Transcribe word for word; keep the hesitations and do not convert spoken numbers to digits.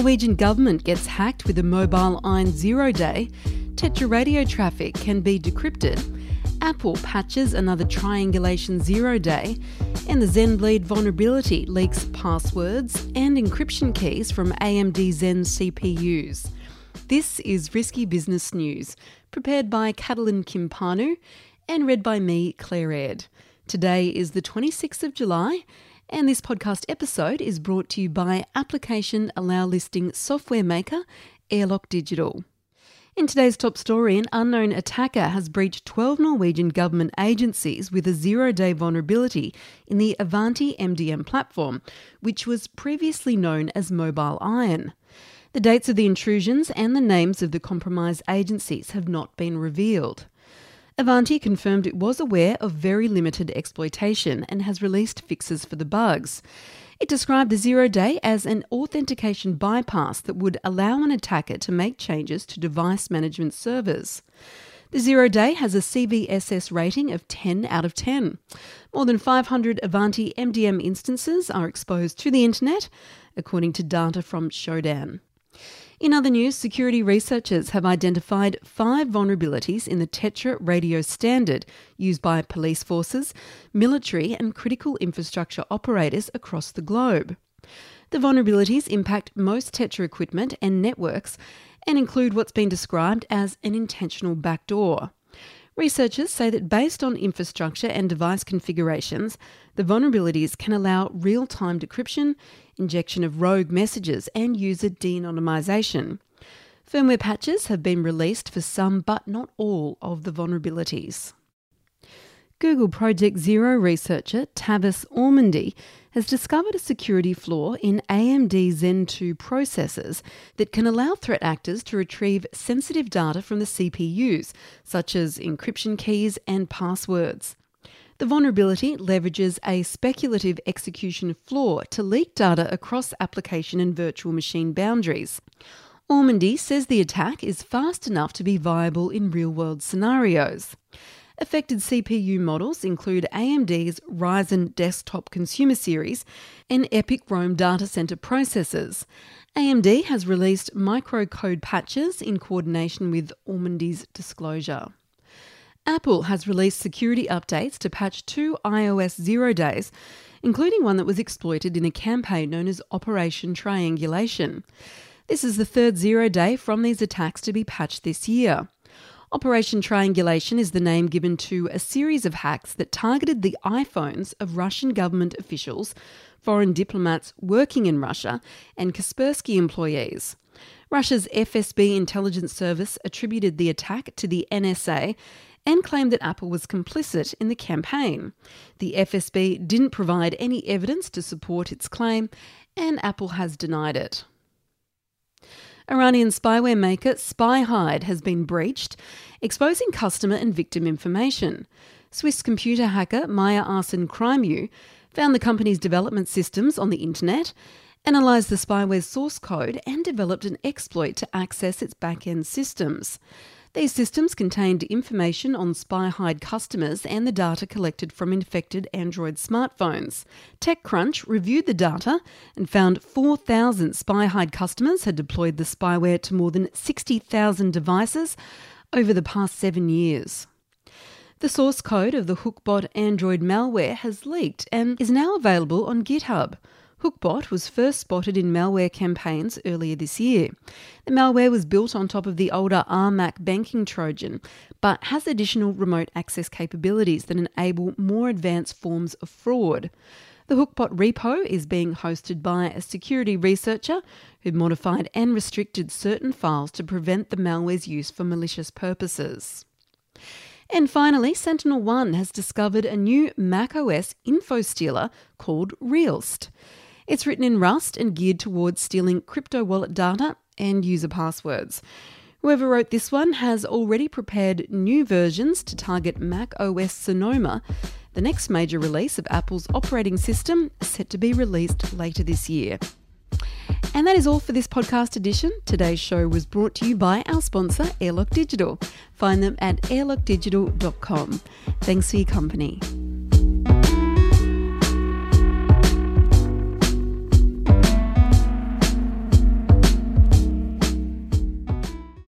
Norwegian government gets hacked with a mobile iron zero day, Tetra radio traffic can be decrypted, Apple patches another triangulation zero day, and the ZenBleed vulnerability leaks passwords and encryption keys from A M D Zen C P Us. This is Risky Business News, prepared by Catalin Kimpanu and read by me, Claire Aird. Today is the twenty-sixth of July, and this podcast episode is brought to you by application allow listing software maker Airlock Digital. In today's top story, an unknown attacker has breached twelve Norwegian government agencies with a zero-day vulnerability in the Avanti M D M platform, which was previously known as Mobile Iron. The dates of the intrusions and the names of the compromised agencies have not been revealed. Avanti confirmed it was aware of very limited exploitation and has released fixes for the bugs. It described the zero-day as an authentication bypass that would allow an attacker to make changes to device management servers. The zero-day has a C V S S rating of ten out of ten. More than five hundred Avanti M D M instances are exposed to the internet, according to data from Shodan. In other news, security researchers have identified five vulnerabilities in the Tetra radio standard used by police forces, military and critical infrastructure operators across the globe. The vulnerabilities impact most Tetra equipment and networks and include what's been described as an intentional backdoor. Researchers say that based on infrastructure and device configurations, the vulnerabilities can allow real-time decryption, injection of rogue messages and user de-anonymization. Firmware patches have been released for some but not all of the vulnerabilities. Google Project Zero researcher Tavis Ormandy has discovered a security flaw in A M D Zen two processors that can allow threat actors to retrieve sensitive data from the C P Us, such as encryption keys and passwords. The vulnerability leverages a speculative execution flaw to leak data across application and virtual machine boundaries. Ormandy says the attack is fast enough to be viable in real-world scenarios. Affected C P U models include A M D's Ryzen Desktop Consumer Series and EPYC Rome data center processors. A M D has released microcode patches in coordination with Ormandy's disclosure. Apple has released security updates to patch two iOS zero days, including one that was exploited in a campaign known as Operation Triangulation. This is the third zero day from these attacks to be patched this year. Operation Triangulation is the name given to a series of hacks that targeted the iPhones of Russian government officials, foreign diplomats working in Russia, and Kaspersky employees. Russia's F S B intelligence service attributed the attack to the N S A and claimed that Apple was complicit in the campaign. The F S B didn't provide any evidence to support its claim, and Apple has denied it. Iranian spyware maker SpyHide has been breached, exposing customer and victim information. Swiss computer hacker Maya Arsen Crimeu found the company's development systems on the internet, analysed the spyware's source code and developed an exploit to access its back-end systems. These systems contained information on SpyHide customers and the data collected from infected Android smartphones. TechCrunch reviewed the data and found four thousand SpyHide customers had deployed the spyware to more than sixty thousand devices over the past seven years. The source code of the Hookbot Android malware has leaked and is now available on GitHub. Hookbot was first spotted in malware campaigns earlier this year. The malware was built on top of the older R M A C banking Trojan, but has additional remote access capabilities that enable more advanced forms of fraud. The Hookbot repo is being hosted by a security researcher who modified and restricted certain files to prevent the malware's use for malicious purposes. And finally, Sentinel One has discovered a new macOS info stealer called Realst. It's written in Rust and geared towards stealing crypto wallet data and user passwords. Whoever wrote this one has already prepared new versions to target macOS Sonoma, the next major release of Apple's operating system, set to be released later this year. And that is all for this podcast edition. Today's show was brought to you by our sponsor, Airlock Digital. Find them at airlock digital dot com. Thanks for your company.